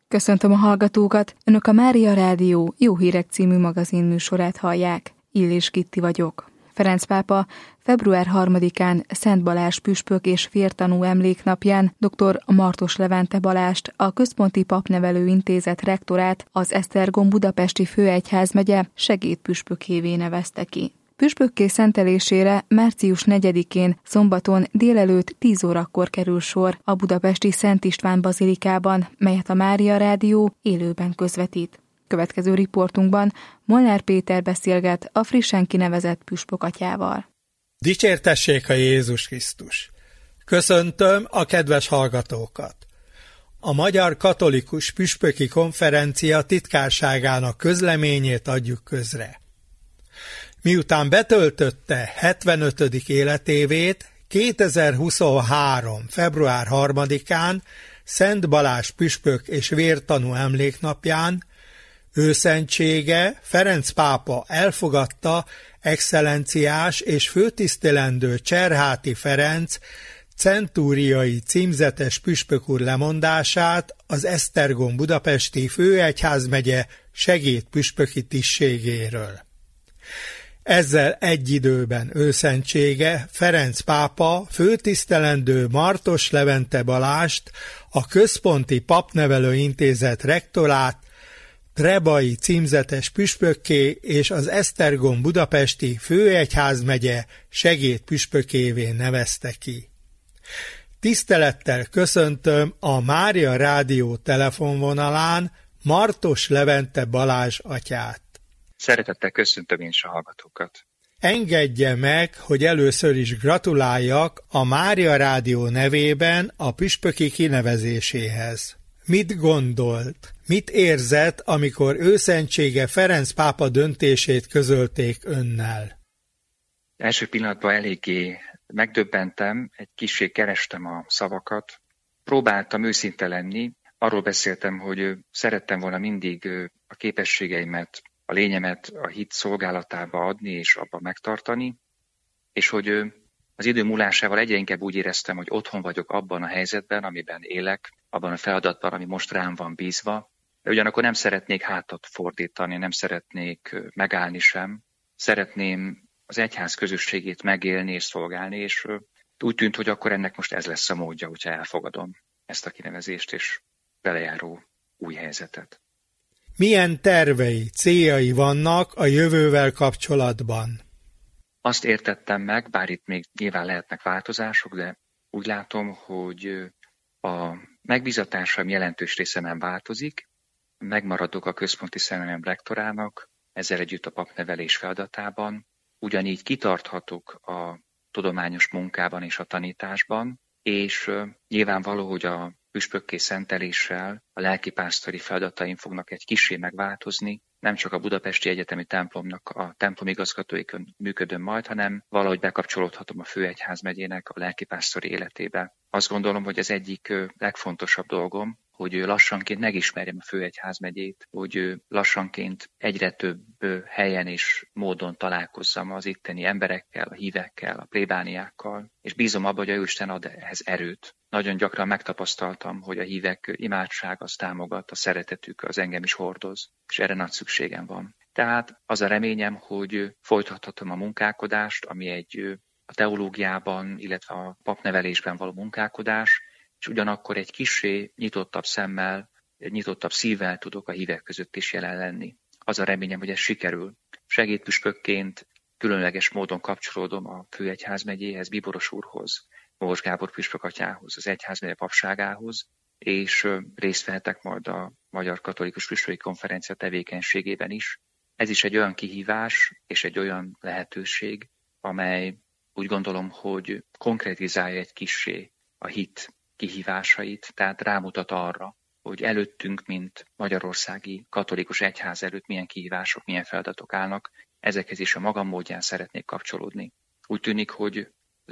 Köszöntöm a hallgatókat! Önök a Mária Rádió Jó Hírek című magazinműsorát hallják. Illés Kitti vagyok. Ferenc pápa február 3-án Szent Balázs püspök és vértanú emléknapján dr. Martos Levente Balást, a Központi Papnevelő Intézet rektorát, az Esztergom budapesti főegyházmegye segédpüspökévé nevezte ki. Püspökké szentelésére március 4-én szombaton délelőtt 10 órakor kerül sor a budapesti Szent István bazilikában, melyet a Mária Rádió élőben közvetít. Következő riportunkban Molnár Péter beszélget a frissen kinevezett püspökatyával. Dicsértessék a Jézus Krisztus! Köszöntöm a kedves hallgatókat! A Magyar Katolikus Püspöki Konferencia titkárságának közleményét adjuk közre. Miután betöltötte 75. életévét, 2023. február 3-án Szent Balázs püspök és vértanú emléknapján őszentsége Ferenc pápa elfogadta excellenciás és főtisztelendő Cserháti Ferenc centúriai címzetes püspök úr lemondását az Esztergom budapesti főegyházmegye segédpüspöki tisztségéről. Ezzel egy időben őszentsége Ferenc pápa főtisztelendő Martos Levente Balást, a Központi Papnevelő Intézet rektorát, trebai címzetes püspökké és az Esztergom budapesti főegyházmegye segédpüspökévé nevezte ki. Tisztelettel köszöntöm a Mária Rádió telefonvonalán Martos Levente Balázs atyát. Szeretettel köszöntöm én is a hallgatókat. Engedje meg, hogy először is gratuláljak a Mária Rádió nevében a püspöki kinevezéséhez. Mit gondolt, mit érzett, amikor őszentsége Ferenc pápa döntését közölték önnel? Első pillanatban eléggé megdöbbentem, egy kissé kerestem a szavakat, próbáltam őszinte lenni, arról beszéltem, hogy szerettem volna mindig a képességeimet, a lényemet a hit szolgálatába adni és abban megtartani, és hogy az idő múlásával egyre inkább úgy éreztem, hogy otthon vagyok abban a helyzetben, amiben élek, abban a feladatban, ami most rám van bízva, de ugyanakkor nem szeretnék hátat fordítani, nem szeretnék megállni sem, szeretném az egyház közösségét megélni és szolgálni, és úgy tűnt, hogy akkor ennek most ez lesz a módja, hogyha elfogadom ezt a kinevezést és belejáró új helyzetet. Milyen tervei, céljai vannak a jövővel kapcsolatban? Azt értettem meg, bár itt még nyilván lehetnek változások, de úgy látom, hogy a megbízatásom jelentős része nem változik. Megmaradok a központi személyem rektorának, ezzel együtt a papnevelés feladatában. Ugyanígy kitarthatok a tudományos munkában és a tanításban, és nyilvánvaló, hogy a püspökké szenteléssel a lelkipásztori feladataim fognak egy kissé megváltozni, nem csak a Budapesti Egyetemi Templomnak a templomigazgatóikon működöm majd, hanem valahogy bekapcsolódhatom a főegyházmegyének a lelkipásztori életébe. Azt gondolom, hogy ez egyik legfontosabb dolgom, hogy lassanként megismerjem a főegyházmegyét, hogy lassanként egyre több helyen és módon találkozzam az itteni emberekkel, a hívekkel, a plébániákkal, és bízom abban, hogy a Jóisten ad ehhez erőt. Nagyon gyakran megtapasztaltam, hogy a hívek imádság az támogat, a szeretetük az engem is hordoz, és erre nagy szükségem van. Tehát az a reményem, hogy folytathatom a munkálkodást, ami a teológiában, illetve a papnevelésben való munkálkodás, és ugyanakkor egy kissé nyitottabb szemmel, nyitottabb szívvel tudok a hívek között is jelen lenni. Az a reményem, hogy ez sikerül. Segédpüspökként különleges módon kapcsolódom a főegyházmegyéhez, Bíboros úrhoz, Mós Gábor püspökatyához, az egyházmegye papságához, és részt vehetek majd a Magyar Katolikus Püspöki Konferencia tevékenységében is. Ez is egy olyan kihívás és egy olyan lehetőség, amely úgy gondolom, hogy konkretizálja egy kissé a hit kihívásait, tehát rámutat arra, hogy előttünk, mint magyarországi katolikus egyház előtt milyen kihívások, milyen feladatok állnak, ezekhez is a magam módján szeretnék kapcsolódni. Úgy tűnik, hogy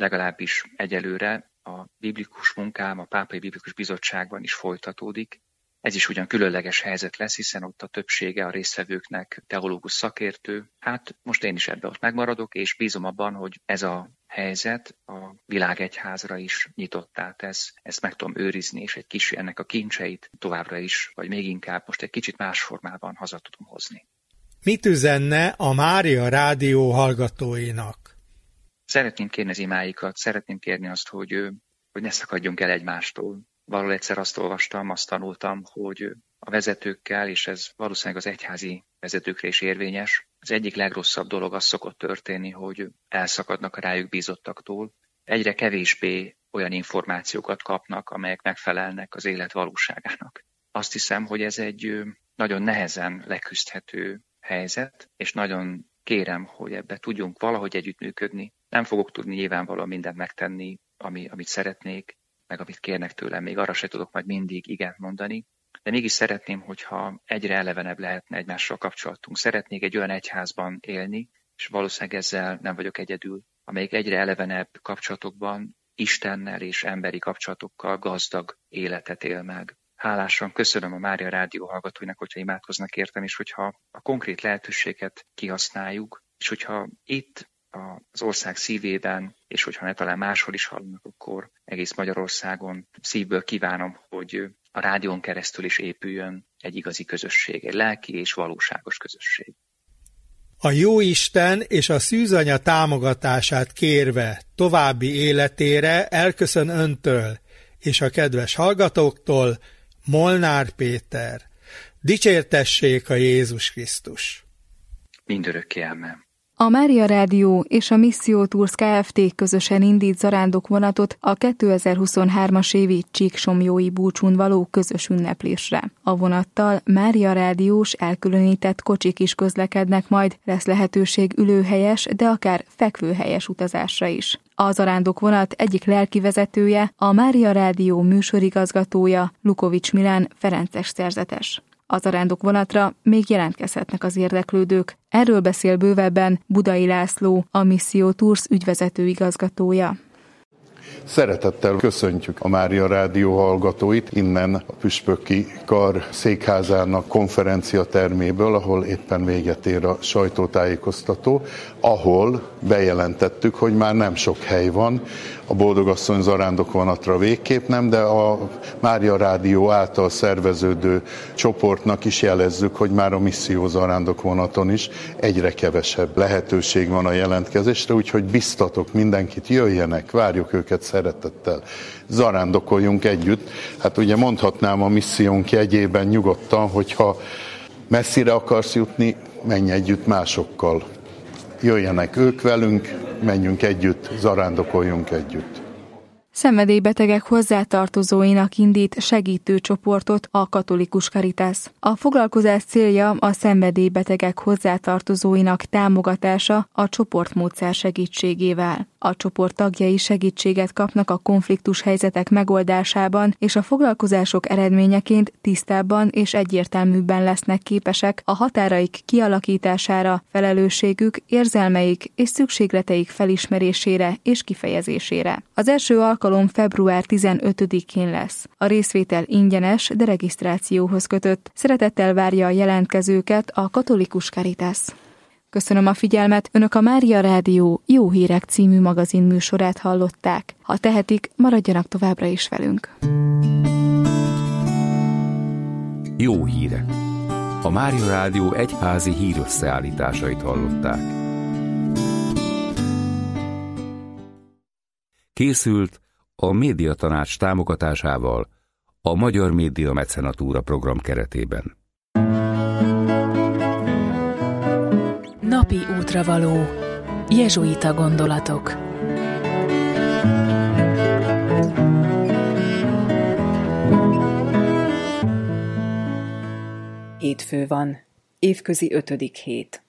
legalábbis egyelőre a biblikus munkám a Pápai Biblikus Bizottságban is folytatódik, Ez is ugyan különleges helyzet lesz, hiszen ott a többsége a résztvevőknek teológus szakértő. Hát most én is ebbe ott megmaradok, és bízom abban, hogy ez a helyzet a világegyházra is nyitott, tehát ezt meg tudom őrizni, és egy kis ennek a kincseit továbbra is, vagy még inkább most egy kicsit más formában haza tudom hozni. Mit üzenne a Mária Rádió hallgatóinak? Szeretném kérni az imáikat, szeretném kérni azt, hogy ne szakadjunk el egymástól. Valahol egyszer azt olvastam, azt tanultam, hogy a vezetőkkel, és ez valószínűleg az egyházi vezetőkre is érvényes, az egyik legrosszabb dolog az szokott történni, hogy elszakadnak a rájuk bízottaktól. Egyre kevésbé olyan információkat kapnak, amelyek megfelelnek az élet valóságának. Azt hiszem, hogy ez egy nagyon nehezen leküzdhető helyzet, és nagyon kérem, hogy ebbe tudjunk valahogy együttműködni. Nem fogok tudni nyilvánvalóan mindent megtenni, amit szeretnék, meg amit kérnek tőlem, még arra se tudok majd mindig igent mondani, de mégis szeretném, hogyha egyre elevenebb lehetne egymással kapcsolatunk. Szeretnék egy olyan egyházban élni, és valószínűleg ezzel nem vagyok egyedül, amelyik egyre elevenebb kapcsolatokban, Istennel és emberi kapcsolatokkal gazdag életet él meg. Hálásan köszönöm a Mária Rádió hallgatóinak, hogyha imádkoznak értem, és hogyha a konkrét lehetőséget kihasználjuk, és hogyha itt az ország szívében, és hogyha ne talán máshol is hallanak, akkor egész Magyarországon szívből kívánom, hogy a rádión keresztül is épüljön egy igazi közösség, egy lelki és valóságos közösség. A Jóisten és a szűzanya támogatását kérve további életére elköszön öntől és a kedves hallgatóktól Molnár Péter. Dicsértessék a Jézus Krisztus! Mindörökké ámen. A Mária Rádió és a Missio Tours Kft. Közösen indít zarándokvonatot a 2023-as évi Csíksomlyói búcsún való közös ünneplésre. A vonattal Mária Rádiós elkülönített kocsik is közlekednek majd, lesz lehetőség ülőhelyes, de akár fekvőhelyes utazásra is. A zarándokvonat egyik lelkivezetője, a Mária Rádió műsorigazgatója, Lukovics Milán ferences szerzetes. A zarándokvonatra még jelentkezhetnek az érdeklődők. Erről beszél bővebben Budai László, a Missio Tours ügyvezető igazgatója. Szeretettel köszöntjük a Mária Rádió hallgatóit innen a Püspöki Kar székházának konferenciaterméből, ahol éppen véget ér a sajtótájékoztató, ahol bejelentettük, hogy már nem sok hely van, a Boldogasszony zarándokvonatra végképp nem, de a Mária Rádió által szerveződő csoportnak is jelezzük, hogy már a Misszió zarándokvonaton is egyre kevesebb lehetőség van a jelentkezésre, úgyhogy biztatok mindenkit, jöjjenek, várjuk őket szeretettel, zarándokoljunk együtt. Hát ugye mondhatnám a missziónk jegyében nyugodtan, hogyha messzire akarsz jutni, menj együtt másokkal. Jöjjenek ők velünk, menjünk együtt, zarándokoljunk együtt. Szenvedélybetegek hozzátartozóinak indít segítőcsoportot a Katolikus Caritas. A foglalkozás célja a szenvedélybetegek hozzátartozóinak támogatása a csoportmódszer segítségével. A csoport tagjai segítséget kapnak a konfliktus helyzetek megoldásában, és a foglalkozások eredményeként tisztábban és egyértelműbben lesznek képesek a határaik kialakítására, felelősségük, érzelmeik és szükségleteik felismerésére és kifejezésére. Az első alkalom február 15-én lesz. A részvétel ingyenes, de regisztrációhoz kötött. Szeretettel várja a jelentkezőket a Katolikus Caritas. Köszönöm a figyelmet, Önök a Mária Rádió Jó Hírek című magazin műsorát hallották. Ha tehetik, maradjanak továbbra is velünk. Jó hírek. A Mária Rádió egyházi hírösszeállításait hallották. Készült a Médiatanács támogatásával a Magyar Média Mecenatúra program keretében. Napi útravaló. Jezsuita gondolatok. Hétfő van. Évközi 5. hét.